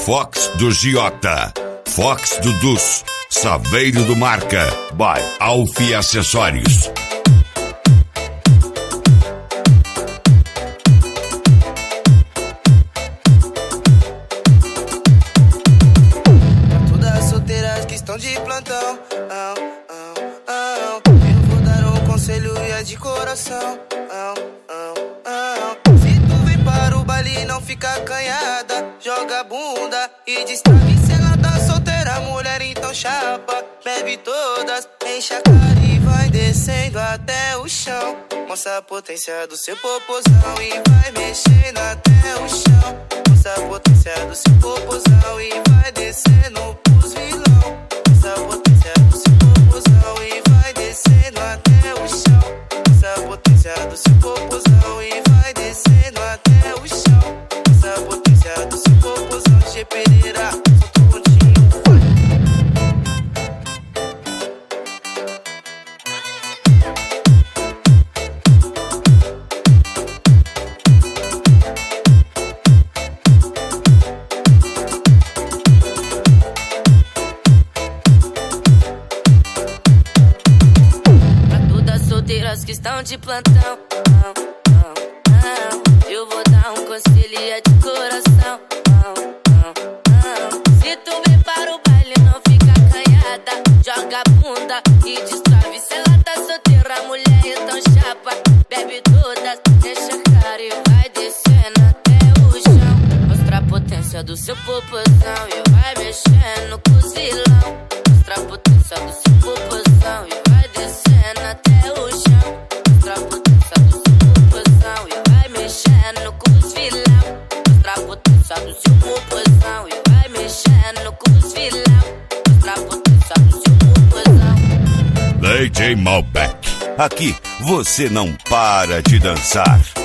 Fox do Giota, Fox do Dus, Saveiro do Marca, by Alfi Acessórios. Pra todas as solteiras que estão de plantão, eu vou dar um conselho e é de coração. Se tu vem para o baile, não fica acanhada, joga a bunda e destrave. Se ela tá solteira, mulher, então chapa. Bebe todas, enche a cara e vai descendo até o chão. Mostra a potência do seu popozão e vai mexendo até o chão. Mostra a potência do seu popozão e vai descendo pros vilão. Mostra a potência do seu popozão e vai descendo até o chão. Mostra a potência do seu popozão e vai descendo até o chão. Mostra a potência do seu popozão, G. Pereira, solta o pontinho, vai. Solteiras que estão de plantão, eu vou dar um conselho e é de coração. Se tu vem para o baile, não fica acanhada, joga a bunda e destrave. Se ela tá solteira, mulher, então chapa. Bebe todas, deixa a cara e vai descendo até o chão. Mostra a potência do seu popozão e vai mexendo com os vilão. Mostra a potência do seu popozão e vai descendo até o chão. Mostra a potência do seu popozão e vai mexendo com os vilão. Mostra a potência do seu popozão e vai mexendo com os vilão. Mostra a potência do seu popozão. DJ Malbec, aqui você não para de dançar.